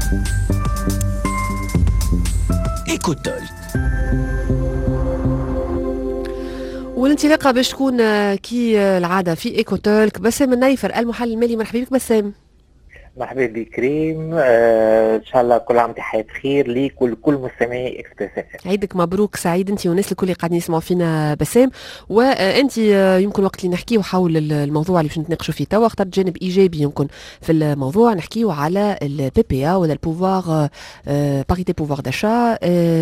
إيكوتول. والانطلاقه باش تكون كي العاده في ايكوتولك. بسام النيفر المحلل المالي، مرحبا بك بسام. مرحبا بك كريم. ان شاء الله كل عام وانت بخير خير ليك ولكل مستمعي اكسبريس. عيدك مبروك، سعيد انت والناس الكل اللي قاعدين يسمعوا فينا بسام. وانت يمكن وقت اللي نحكيو حول الموضوع اللي باش نتناقشوا فيه توا اخترت جانب ايجابي يمكن في الموضوع، نحكيو على البي بي ا ولا البوفوار باريتي بوفوار داشا.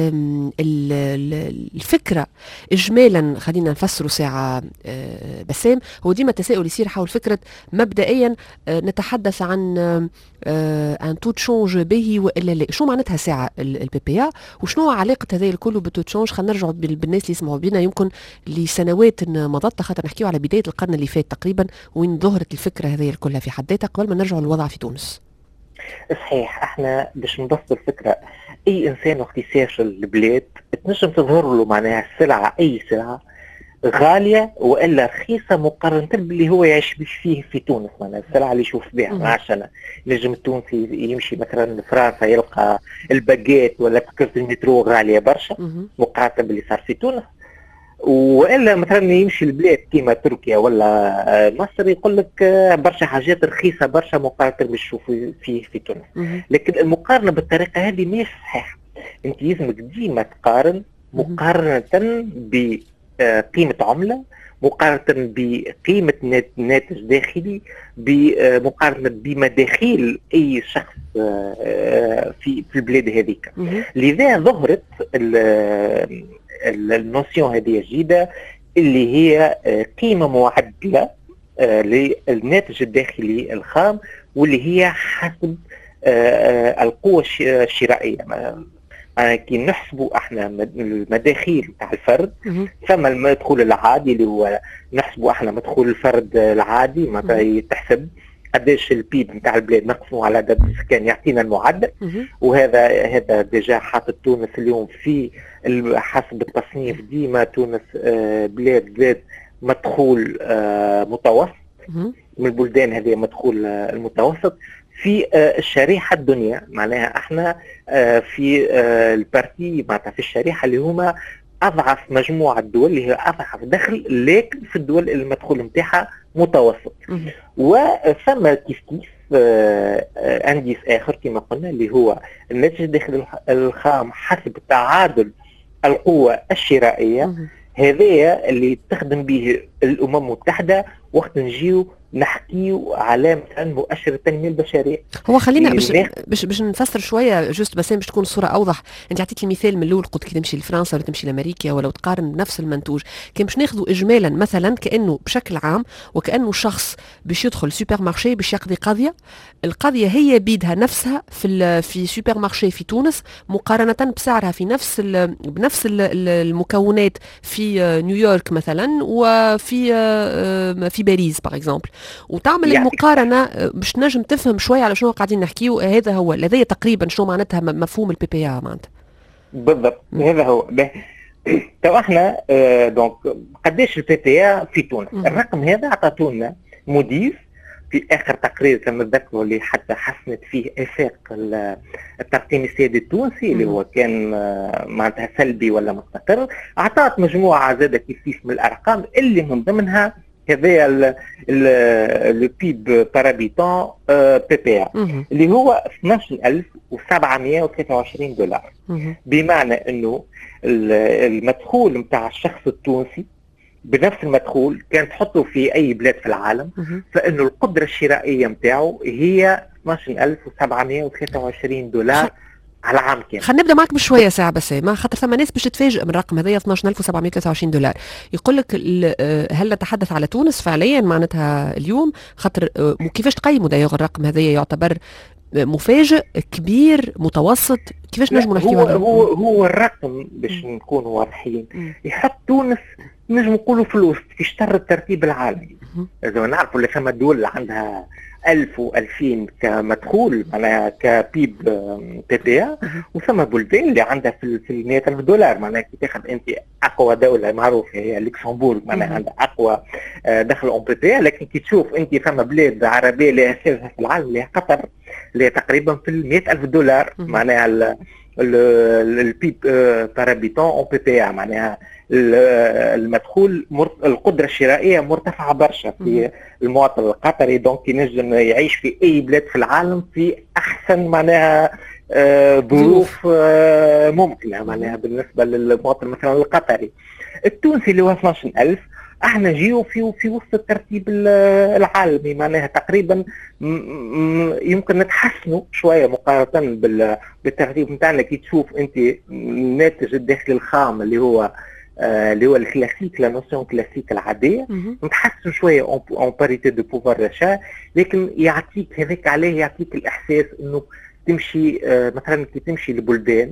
الفكره اجمالا خلينا نفسروا ساعه بسام. هو ديما التساؤل يصير حول فكره مبدئيا نتحدث عن ان تو تشونج باهي والا لا. شو معناتها ساعه البي بي ا وشنو علاقه هذا الكل بالتو تشونج؟ خلينا نرجعوا بالناس اللي يسمعوا بينا يمكن لسنوات مضت، خاطر نحكيو على بدايه القرن اللي فات تقريبا وين ظهرت الفكره هذه كلها في حد ذاتها قبل ما نرجعوا للوضع في تونس. صحيح، احنا باش نبسط الفكره، اي انسان وقت يسافر البلاد تنجم تظهر له معناها السلعه، اي سلعه غاليه والا رخيصه مقارنه باللي هو يعيش فيه في تونس. معناها السلعه اللي يشوف بها، ما عادش انا نجم التونسي يمشي مثلا لفرنسا يلقى الباجيت ولا فكره المترو غاليه برشا مقارنه باللي صار في تونس، والا مثلا يمشي البلاد كيما تركيا ولا مصر يقول لك برشا حاجات رخيصه برشا مقارنه بالشوف فيه في تونس. لكن المقارنه بالطريقه هذه مش صحيحه. انت لازمك ديما تقارن مقارنه بقيمه عمله، مقارنه بقيمه ناتج داخلي، بمقارنه بمداخيل اي شخص في البلاد هذيك. لذا ظهرت النوسيون هذه الجديدة اللي هي قيمة معدلة للناتج الداخلي الخام، واللي هي حسب القوة الشرائية. كي نحسبوا احنا المداخيل تاع الفرد، ثم المدخول العادي اللي هو نحسبوا احنا مدخول الفرد العادي، معناتها تحسب قداش البيب نتاع البلاد نقسموا على عدد السكان يعطينا المعدل. وهذا ديجا حاط تونس اليوم في حسب التصنيف ديما تونس بلاد مدخول متوسط، من البلدان هذه مدخول المتوسط في الشريحه الدنيا. معناها احنا في البارتي معناتها في الشريحه اللي هما اضعف مجموعه دول اللي هي اضعف دخل، لكن في الدول اللي المدخول نتاعها متوسط. وثم كيف انديس اخر كما قلنا اللي هو الناتج الداخلي الخام حسب تعادل القوة الشرائية. هذا اللي تخدم به الأمم المتحدة وقت نجيو نحكيو على مثلا مؤشر التنمية البشرية. هو خلينا باش نفسر شويه جوست بس باش تكون الصوره اوضح. انت عطيتي المثال من الاول، قلت كي تمشي لفرنسا ولا تمشي لامريكا ولا تقارن بنفس المنتوج، كان باش ناخذوا اجمالا مثلا كانه بشكل عام وكانه شخص باش يدخل سوبر مارشي باش يقضي قضيه، القضيه هي بيدها نفسها في سوبر مارشي في تونس مقارنه بسعرها في بنفس المكونات في نيويورك مثلا وفي باريس باغ اكزومبل، وتعمل المقارنه باش نجم تفهم شويه على شنو قاعدين نحكيو. هذا هو لدي تقريبا شنو معناتها مفهوم البي بي ا معناتها بالضبط. هذا هو تو احنا دونك قداش البي بي ا في تونس. الرقم هذا عطاتونا موديس في اخر تقرير كما نذكروا اللي حتى حسنت فيه افاق التقييم السيادي التونسي اللي هو كان معناتها سلبي ولا مستقر. اعطت مجموعه زاده كيف من الارقام اللي من ضمنها هذا البيب بارابيتون بي بي ا اللي هو 12723 دولار. بمعنى انه المدخول نتاع الشخص التونسي بنفس المدخول كان تحطه في اي بلاد في العالم، فانه القدره الشرائيه نتاعو هي 12723 دولار على عام كامل. خلينا نبدا معك بشويه ساعه بس، ما خاطر ثم ناس باش تتفاجئ من الرقم هذايا 12723 دولار. يقول لك هل نتحدث على تونس فعليا معناتها اليوم؟ خاطر كيفاش تقيموا دايوغ الرقم هذايا؟ يعتبر مفاجئ، كبير، متوسط؟ كيفاش نجموا نحكيوا عنه؟ هو الرقم باش نكونوا واضحين يحط تونس نجم نقولوا في الوسط في شطر الترتيب العالمي. إذا نعرفوا اللي فما دول اللي عندها 1000 و2000 كمدخول معناها كبيب بي بي ا، وثم بلدان اللي عندها في 100,000 دولار. معناها كي تاخذ انت اقوى دوله معروفه هي لوكسمبورغ معناها عندها اقوى دخل اون بي بي ا، لكن كي تشوف انت فما بلاد عربيه اللي اساسها في العالم اللي هي قطر اللي تقريبا في 100,000 دولار معناها البيب بارابيتون اون بي بي ا، معناها المدخول القدره الشرائيه مرتفعه برشا في المواطن القطري، دونك ينجم يعيش في اي بلاد في العالم في احسن معناها ظروف ممكنه معناها بالنسبه للمواطن مثلا القطري. التونسي اللي هو 12,000 احنا جيو في وسط الترتيب العالمي، معناها تقريبا يمكن نتحسنوا شويه مقارنه بالترتيب نتاعنا. كي تشوف انت الناتج الداخلي الخام اللي هو الكلاسيك، لا نوسيون كلاسيك العاديه، نتحسن شويه اون باريتي دو بوفوار داشا، لكن يعطيك هذاك عليه يعطيك الاحساس انه تمشي مثلا كي تمشي لبلدان،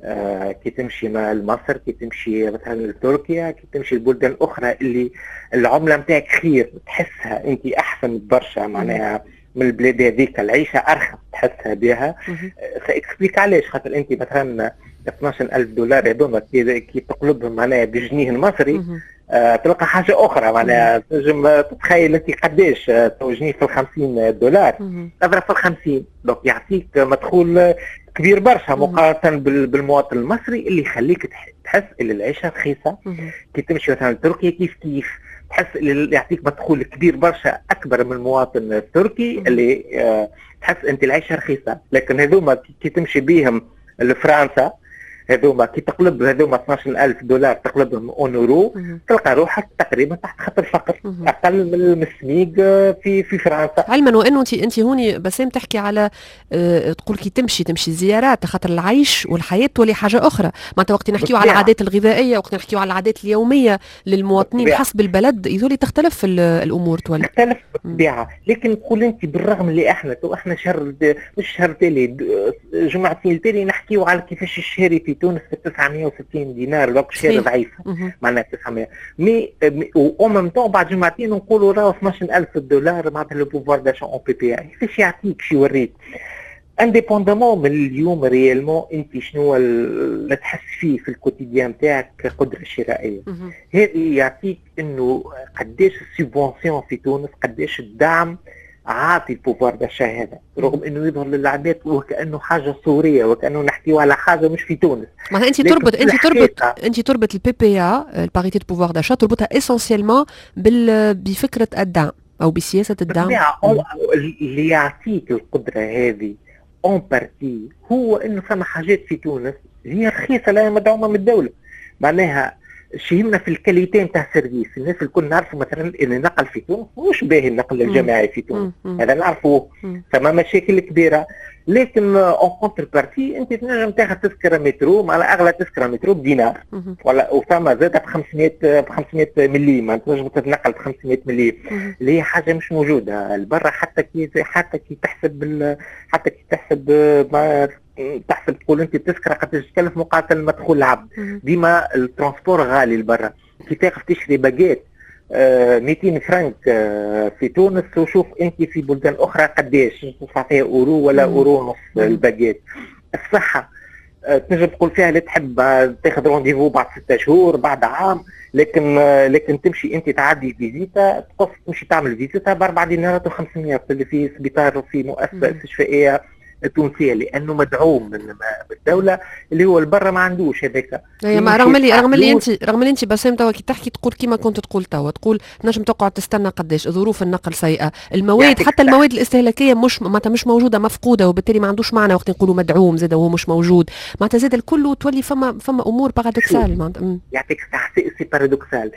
كي تمشي لمصر، كي تمشي مثلا لتركيا، كي تمشي لبلدان اخرى اللي العمله نتاعك خير تحسها انت احسن برشا معناها من البلاد هذيك، العيشه ارخص تحسها بها. ساكسبليك علاش، خاطر انت مثلا 12,000 دولار هذوما كي تقلبهم معناها بجنيه المصري تلقى حاجه اخرى معناها تنجم تتخيل انت قداش جنيه في 50 دولار اضرب في 50، دونك يعطيك مدخول كبير برشا مقارنه بالمواطن المصري اللي يخليك تحس ان العيشه رخيصه. كي تمشي مثلا لتركيا كيف تحس اللي يعطيك مدخول كبير برشا اكبر من المواطن التركي اللي تحس انت العيشه رخيصه. لكن هذوما كي تمشي بيهم لفرنسا هذوما كي تقلب هذوما 12,000 دولار تقلبهم اون اورو تلقى روحك تقريبا تحت خط الفقر، اقل من السميق في فرنسا. علما وانه انت هوني بسام تحكي على تقول كي تمشي زيارات، خاطر العيش والحياه تولي حاجه اخرى. معناتها وقت نحكيو على العادات الغذائيه، وقت نحكيو على العادات اليوميه للمواطنين حسب البلد يولي تختلف الامور تولي تختلف بالطبيعه. لكن نقول انت بالرغم اللي احنا شهر مش شهر تالي جمعتين التالي نحكيو على كيفاش الشهري في تونس في 960 دينار، وقت شهر ضعيفه معناها 900 مي ومم طون بعد جمعتين نقولوا راه 12,000 دولار معناتها لو بوفوار داشون اون بي بي اي. كيفاش يعطيك شي يوريك انديبوندامون من اليوم ريالمون انت شنو اللي تحس فيه في الكوتيديان تاعك كقدره شرائيه. هذه يعطيك انه قداش السيبونسيون في تونس، قداش الدعم عاطي البوفوار داشا هذا، رغم انه يظهر للعباد وكانه حاجه صوريه وكانه نحكيو على حاجه مش في تونس. معناها انت تربط البي بي ا الباريتي دو بوفوار داشا تربطها اسونسيلمون بفكره الدعم او بسياسه الدعم. اللي يعطيك القدره هذه اون بارتي هو انه فما حاجات في تونس هي رخيصه لا مدعومه من الدوله. معناها شيمنا في الكاليتي نتاع السيرفيس، الناس الكل نعرفوا مثلا ان النقل في تونس مش باهي، النقل الجماعي في تونس هذا نعرفوه، فما مشاكل كبيره. لكن اون كونتر بارتي انت تنجم تاخذ تذكره مترو، على اغلى تذكره مترو بدينار ولا وفما زاد ب 500 ملي، ما تنجم تتنقل ب 500 ملي اللي هي حاجه مش موجوده لبرا. حتى كي تحسب ما تحسب تقول انت التذكره قد تكلف مقابل مدخول العبد. ديما الترونسبور غالي لبرا، كي تاخذ تشري باجيت 200 فرنك في تونس، وشوف انت في بلدان اخرى قداش تدفع فيها اورو ولا اورو ونص الباجيت. الصحه تنجم تقول فيها اللي تحب تاخذ رونديفو بعد 6 شهور بعد عام، لكن تمشي انت تعدي فيزيتا تقص تمشي تعمل فيزيتا ب 4 دينارات و500 اللي في سبيطار وفي مؤسسه استشفائيه التونسيه، لانه مدعوم من الدوله اللي هو البرا ما عندوش هذاك. رغم اللي انت بسام توا كي تحكي تقول كيما كنت تقول توا، تقول نجم تقعد تستنى قداش، ظروف النقل سيئه، المواد حتى المواد الاستهلاكيه مش موجوده، مفقوده، وبالتالي ما عندوش معنى وقت نقولوا مدعوم زاد وهو مش موجود. معناتها زاد الكل تولي فما امور بارادوكسال. يعطيك سي بارادوكسال.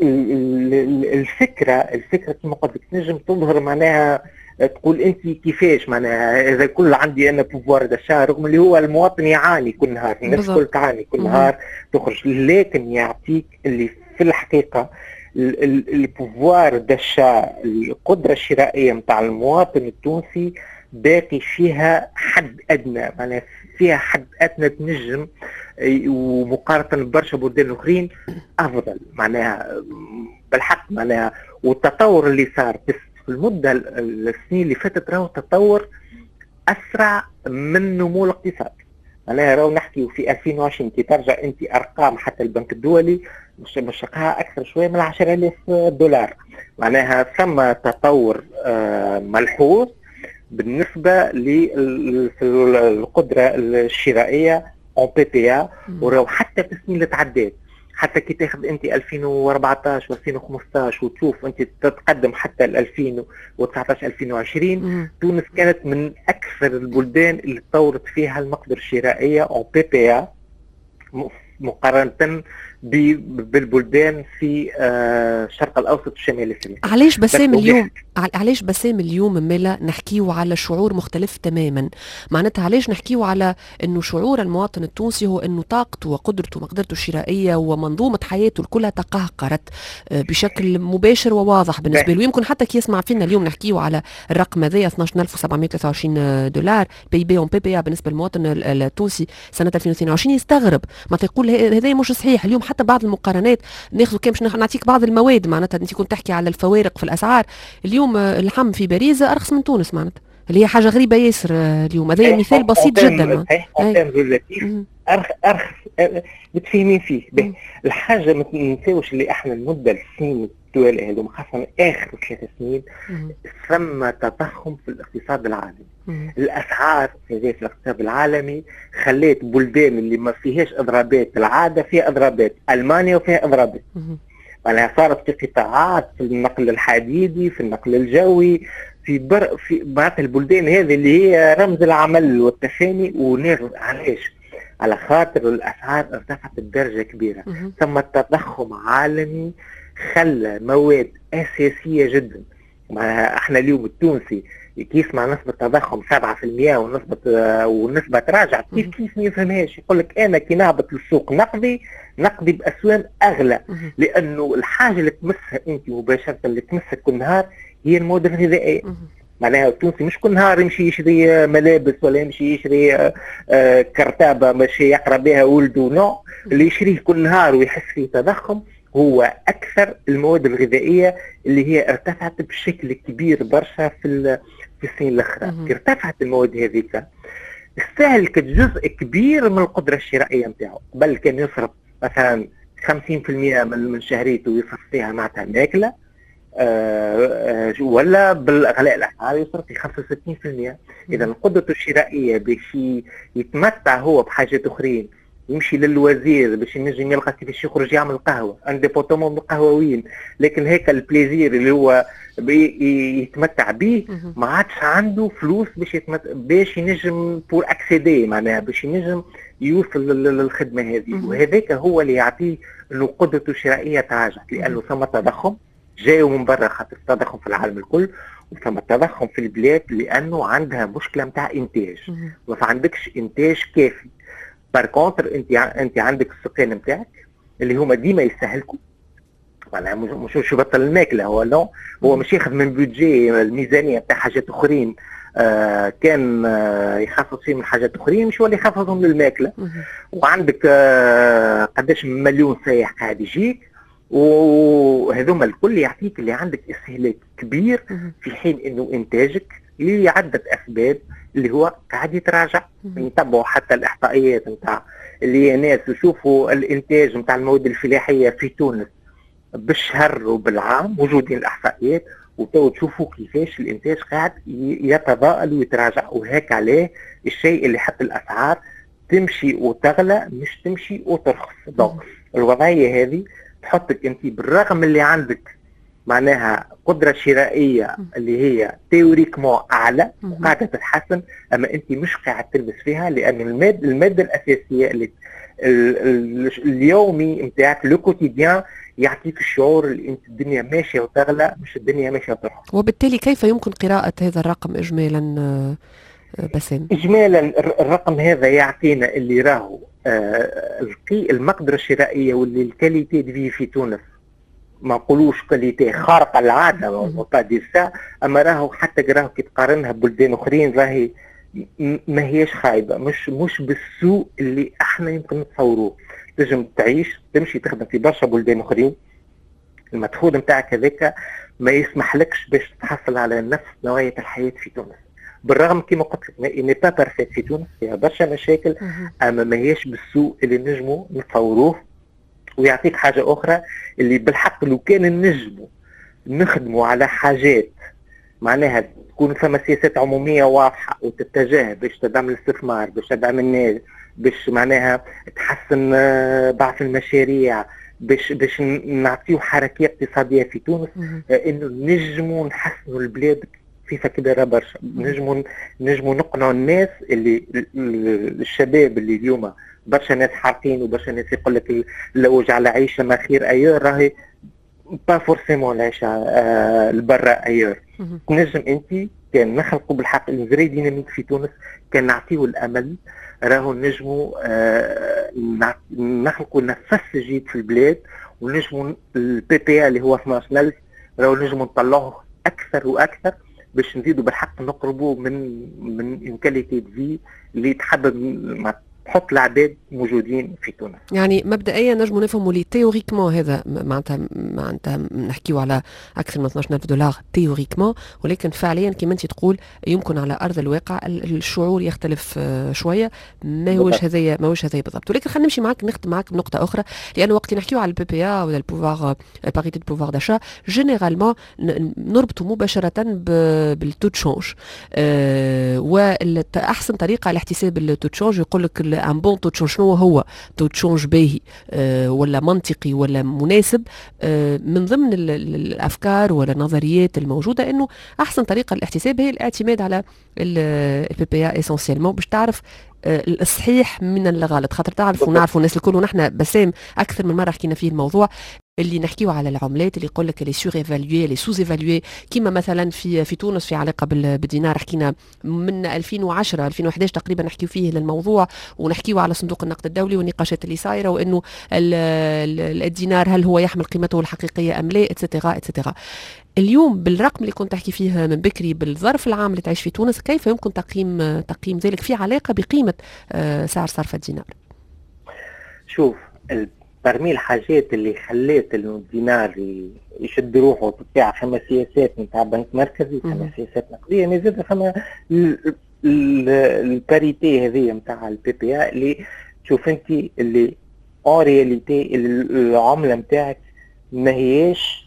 الفكره كما قلت لك تنجم تظهر معناها تقول انت كيفاش معناها اذا كل عندي انا بوفوار داشا، رغم اللي هو المواطن يعاني كل نهار، الناس الكل تعاني كل نهار تخرج، لكن يعطيك اللي في الحقيقه البوفوار داشا، القدره الشرائيه نتاع المواطن التونسي باقي فيها حد ادنى، معناها فيها حد ادنى تنجم ومقارنه ببرشا بلدان اخرين افضل معناها بالحق معناها. والتطور اللي صار في المده السنين اللي فاتت راهو تطور اسرع من نمو الاقتصاد. معناها راهو نحكي في 2020 كي ترجع انت ارقام حتى البنك الدولي مشقها اكثر شويه من 10,000 دولار. معناها ثم تطور ملحوظ بالنسبه للقدره الشرائيه اون بي بي ا. وراهو حتى في السنين اللي تعدات، حتى كي تاخذ انت 2014 و2015 وتشوف انت تتقدم حتى 2019 2020 تونس كانت من اكثر البلدان اللي تطورت فيها المقدره الشرائيه اون بي بي ا مقارنه بالبلدان في الشرق الاوسط والشمال الافريقي. علاش بسام اليوم مالا نحكيو على شعور مختلف تماما؟ معناتها علاش نحكيو على انه شعور المواطن التونسي هو انه طاقته وقدرته ومقدرته الشرائيه ومنظومه حياته كلها تقهقرت بشكل مباشر وواضح بالنسبه له. يمكن حتى كي يسمع فينا اليوم نحكيو على الرقم هذايا 12723 دولار بي بي اون بي بي بالنسبه للمواطن التونسي سنه 2022 يستغرب، ما تقول هذا مش صحيح. اليوم حتى بعض المقارنات ناخذ كم باش نعطيك بعض المواد، معناتها انت كنت تحكي على الفوارق في الاسعار. اليوم اللحم في باريس ارخص من تونس، معناتها اللي هي حاجه غريبه ياسر اليوم. هذا مثال بسيط جدا. ارخص متفاهمين فيه. الحاجه ما ننساوش اللي احنا المده السنين الطوال هذوما خاصه اخر 3 سنين ثم تضخم في الاقتصاد العالمي. الاسعار في الاقتصاد العالمي خلت بلدان اللي ما فيهاش اضرابات العاده فيها اضرابات. المانيا وفيها اضرابات. معناها صارت في قطاعات، في النقل الحديدي، في النقل الجوي، في بعض البلدان هذه اللي هي رمز العمل والتفاني. علاش؟ على خاطر الاسعار ارتفعت بدرجه كبيره. ثم تضخم عالمي خلى مواد اساسيه جدا. معناها احنا اليوم التونسي كي يسمع نسبه تضخم 7% والنسبه تراجع كيف ما يفهمهاش. يقول لك انا كي نهبط للسوق نقضي باسواق اغلى، لانه الحاجه اللي تمسها انت مباشره اللي تمسك كل نهار هي المواد الغذائيه. معناها التونسي مش كل نهار يمشي يشري ملابس ولا يمشي يشري كرتابه ماشي يقرا بها ولده، نو. اللي يشريه كل نهار ويحس فيه تضخم هو اكثر المواد الغذائيه اللي هي ارتفعت بشكل كبير برشا في السنين الاخرى. ارتفعت المواد هذيك استهلكت جزء كبير من القدره الشرائيه نتاعو. قبل كان يصرف مثلا 50% من شهريته يصرف فيها معناتها ماكله، ولا بالاغلاء الاسعار يصرف في 65%. اذا قدرته الشرائيه باش يتمتع هو بحاجات اخرين، يمشي للوزير باش ينجم يلقى كيفاش يخرج يعمل قهوه انديبوتومون بالقهوويين، لكن هيك البليزير اللي هو يتمتع به ما عادش عنده فلوس باش ينجم بور اكسيدي، معناها باش ينجم يوصل للخدمه هذه. وهذاك هو اللي يعطيه انه قدرته الشرائيه تراجعت، لانه ثم تضخم جاي من برا خاطر التضخم في العالم الكل، وثم التضخم في البلاد لانه عندها مشكله نتاع انتاج. ما عندكش انتاج كافي. بار كونتر انت عندك السكان نتاعك اللي هما ديما يستهلكوا، معناها مش يبطل الماكله هو، لا هو مش ياخذ من بيدجي الميزانيه نتاع حاجات اخرين كان يخصص فيه من حاجات اخرين، مش هو اللي يخصصهم للماكله. وعندك قداش مليون سايح قاعد يجيك، وهذوما الكل يعطيك اللي عندك استهلاك كبير في حين انه انتاجك لعده اسباب اللي هو قاعد يتراجع. يتبعوا حتى الاحصائيات نتاع اللي هي ناس يشوفوا الانتاج نتاع المواد الفلاحيه في تونس بالشهر وبالعام، موجودين الاحصائيات، وتو تشوفوا كيفاش الانتاج قاعد يتضاءل ويتراجع. وهيك عليه الشيء اللي حتى الاسعار تمشي وتغلى مش تمشي وترخص. دونك الوضعيه هذه تحطك انت بالرغم اللي عندك معناها قدرة شرائية اللي هي تيوريكمون أعلى وقاعدة تتحسن، أما أنت مش قاعد تلبس فيها، لأن المادة الأساسية اللي اليومي نتاعك لو كوتيديان يعطيك الشعور اللي أنت الدنيا ماشية وتغلى مش الدنيا ماشية وترخص. وبالتالي كيف يمكن قراءة هذا الرقم إجمالا بسام؟ إجمالا الرقم هذا يعطينا اللي راهو المقدرة الشرائية واللي الكاليتي دي في تونس ما نقولوش كاليتي خارقه العاده وقا دير سا، اما راهو حتى راهو كي تقارنها ببلدان اخرين راهي ما هيش خايبه، مش بالسوء اللي احنا يمكن نتصوروه. تنجم تعيش تمشي تخدم في برشا بلدان اخرين، المدخول نتاعك هذاك ما يسمحلكش باش تحصل على نفس نوعيه الحياه في تونس. بالرغم كما قلت لك اني با بارفيت في تونس، فيها برشا مشاكل، اما ما هيش بالسوء اللي نجموا نتصوروه. ويعطيك حاجه اخرى، اللي بالحق لو كان نجموا نخدموا على حاجات معناها تكون فما سياسات عموميه واضحه وتتجه باش تدعم الاستثمار، باش تدعم الناس، باش معناها تحسن بعض المشاريع، باش نعطيو حركيه اقتصاديه في تونس، انه نجموا نحسنوا البلاد كيف كبيره برشا. نجموا نقنعوا الناس اللي الشباب اللي اليوم برشا ناس حارقين وبرشا ناس يقول لك لو جعل عيشه ما خير ايور، راهي با فورسيمون العيشه لبرا ايور. نجم انت كان نخلقوا بالحق الفري ديناميك في تونس، كان نعطيو الامل، راهو نجموا نخلقوا نفس جديد في البلاد، ونجموا البي بي اللي هو 12000 راهو نجموا نطلعوه اكثر واكثر باش نزيدوا بالحق نقربوا من كاليتي في اللي تحب تحط العباد موجودين في تونس. يعني مبدئيا نجموا نفهموا لي تيوريكمون هذا معناتها نحكيو على اكثر من 12000 دولار تيوريكمون، ولكن فعليا كما انت تقول يمكن على ارض الواقع الشعور يختلف شويه، ما هوش هذايا بالضبط. ولكن خلينا نمشي معك نختم معك بنقطه اخرى، لانه وقت نحكيو على البي بي ا ولا البوفوار باريتي دو بوفوار داشا جينيرالمون نربطوا مباشره بالتو تشونج، واحسن طريقه لاحتساب التو تشونج يقول لك ان بون تو تشونج شنو هو تو تشونج باهي ولا منطقي ولا مناسب. من ضمن الافكار ولا النظريات الموجوده انه احسن طريقه للاحتساب هي الاعتماد على البي بي ا اسونسيلمون باش تعرف الصحيح من الغلط، خاطر تعرف ونعرفوا الناس الكل، ونحن بسام اكثر من مره حكينا فيه الموضوع اللي نحكيو على العملات اللي يقول لك لي سور ايفالوي لي سوز ايفالوي، كيما مثلا في تونس في علاقه بالدينار حكينا من 2010 2011 تقريبا نحكيو فيه للموضوع، ونحكيو على صندوق النقد الدولي والنقاشات اللي صايره، وانه الدينار هل هو يحمل قيمته الحقيقيه ام لا اتسيتيرا اتسيتيرا. اليوم بالرقم اللي كنت تحكي فيه من بكري بالظرف العام اللي تعيش في تونس، كيف يمكن تقييم ذلك في علاقه بقيمه سعر صرف الدينار؟ شوف، برمي الحاجات اللي خلات انه الدينار يشد روحه بتاع فما سياسات نتاع بنك مركزي، فما سياسات نقديه، ما زاد فما الباريتي هذه نتاع البي بي ا اللي تشوف انت اللي اون رياليتي العمله نتاعك ماهيش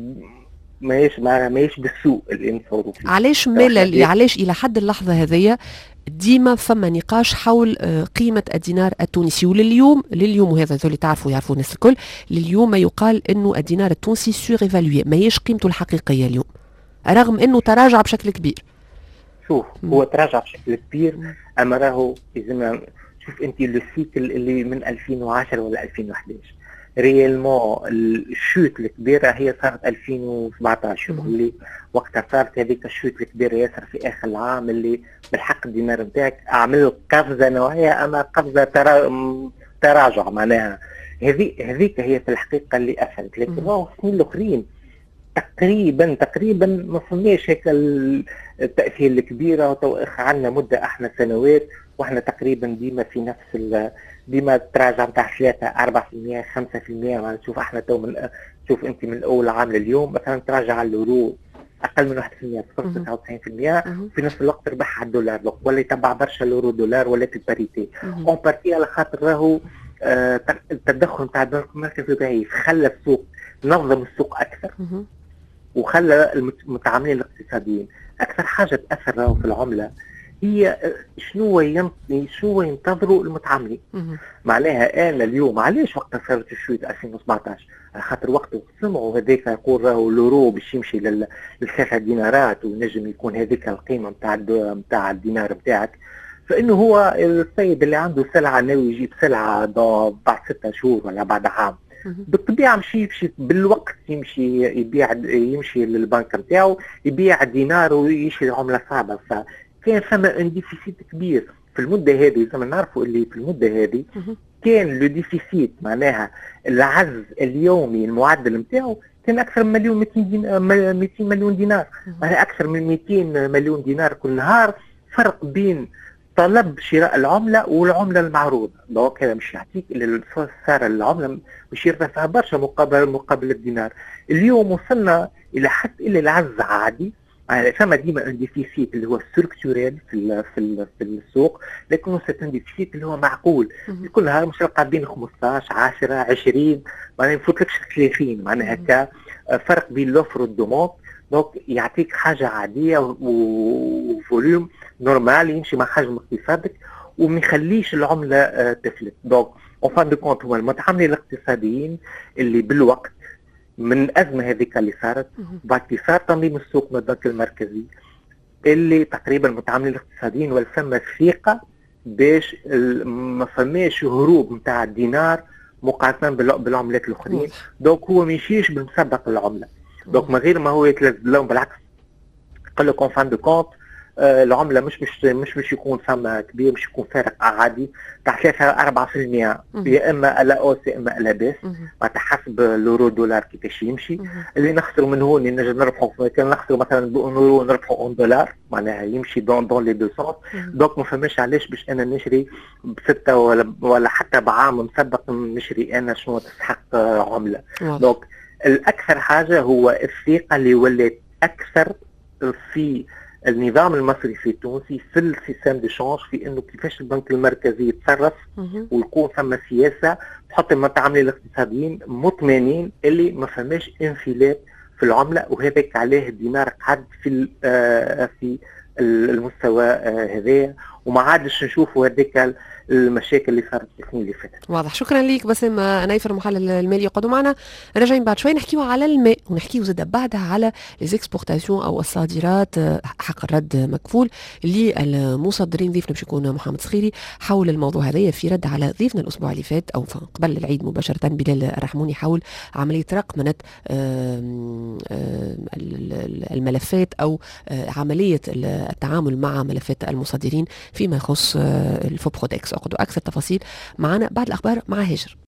بالسوق اللي نصوروا فيه. علاش علاش الى حد اللحظه هذيا ديما فما نقاش حول قيمة الدينار التونسي؟ ولليوم وهذا اللي يعرفوا الناس الكل، لليوم ما يقال انه الدينار التونسي سور ايفالوي، ما هيش قيمته الحقيقية اليوم، رغم انه تراجع بشكل كبير. شوف، هو تراجع بشكل كبير، اما راهو اذا شوف انت السيكل اللي من 2010 ولا 2011 ريالمون الشوت الكبيره هي صارت 2017 اللي وقتها صارت هذيك الشوت الكبيره ياسر في اخر العام، اللي بالحق الدينار نتاعك عمل قفزه نوعيه، اما قفزه تراجع معناها. هذيك هي في الحقيقه اللي اثرت. لكن راهو السنين الاخرين تقريبا ما فماش هيك التاثير الكبيره، عندنا مده احنا سنوات واحنا تقريبا ديما في نفس ديما تراجع نتاع 3 4% 5%. تشوف احنا تو شوف انت من اول عام لليوم مثلا تراجع على اليورو اقل من 1%، 99%، في نفس الوقت ربح على الدولار ولا يتبع برشا اليورو دولار ولا في الباريتي اون بارتي، على خاطر راهو التدخل نتاع البنك المركزي ضعيف، خلى السوق نظم السوق اكثر وخلى المتعاملين الاقتصاديين اكثر حاجه تاثر راهو في العمله هي شنو ينتظروا المتعاملين. معناها انا اليوم علاش وقت صارت الشوية 2017 على خاطر وقت سمعوا هذاك يقول راهو اليورو باش يمشي لل3 دينارات ونجم يكون هذيك القيمه نتاع الدينار نتاعك، فانه هو السيد اللي عنده سلعه ناوي يجيب سلعه بعد 6 شهور ولا بعد عام بالطبيعه مشي بالوقت يمشي للبنك نتاعو يبيع دينار ويشري عمله صعبه. كان فما ان ديفيسيت كبير في المده هذه، زي ما نعرفوا اللي في المده هذه كان لو ديفيسيت معناها العجز اليومي المعدل نتاعو كان اكثر من 200 مليون دينار، معناها اكثر من 200 مليون دينار كل نهار فرق بين طلب شراء العملة والعملة المعروضة. دونك هذا مش يعطيك صار العملة مش يرتفع برشا مقابل الدينار. اليوم وصلنا إلى حد إلى العز عادي، فما ديما ان ديفيسيت اللي هو ستركتوريال في السوق، لكنه سيت ديفيسيت اللي هو معقول. كل نهار مش قاعدين 15 10 20 معناها ما يفوتلكش 30 معناها هكا فرق بين لوفر والدوموند. دونك يعطيك حاجه عاديه وفوليوم نورمال يمشي مع حجم اقتصادك وما يخليش العمله تفلت. دونك اون فان دو كونت هو المتعاملين الاقتصاديين اللي بالوقت من الأزمة هذيك اللي صارت بعد صار تنظيم السوق من البنك المركزي اللي تقريبا المتعاملين الاقتصاديين ولا فما ثقة باش ما فماش هروب نتاع الدينار مقارنة بالعملات الأخرين. دونك هو ما يمشيش بالمسبق العملة. دونك من غير ما هو يتلذذ لهم، بالعكس قال لك اون فان دو كونت العملة مش يكون فما كبير، مش يكون فارق عادي تاع 3-4% يا اما على اوس يا اما على باس معناتها حسب اليورو دولار كيفاش يمشي. اللي نخسروا من هون نجم نربحوا، كان نخسروا مثلا باونورو نربحوا اون دولار معناها يمشي دون لي دو سونس. دونك ما فماش علاش باش انا نشري بستة ولا حتى بعام مسبق نشري انا شنو تستحق عملة. دونك الاكثر حاجة هو الثقة اللي ولات اكثر في النظام المصرفي التونسي في السيستم دي شونج، في انه كيفاش البنك المركزي يتصرف ويكون ثم سياسه تحط المتعاملين الاقتصاديين مطمئنين اللي ما فماش انفلات في العمله. وهذاك عليه الدينار قعد في المستوى هذايا وما عادش نشوفوا هذيك المشاكل اللي صارت السنين اللي فاتت. واضح. شكرا ليك باسم نايفر المحلل المالي. يقعدوا معنا راجعين بعد شوي نحكيوا على الماء ونحكيوا زاد بعدها على ليزيكسبورتاسيون او الصادرات حق الرد مكفول للمصدرين. ضيفنا باش يكون محمد صخيري حول الموضوع هذايا في رد على ضيفنا الاسبوع اللي فات او قبل العيد مباشره بلال الرحموني حول عمليه رقمنه الملفات او عمليه التعامل مع ملفات المصدرين فيما يخص الفوبرودكس. اخذوا اكثر تفاصيل معنا بعد الاخبار مع هاجر.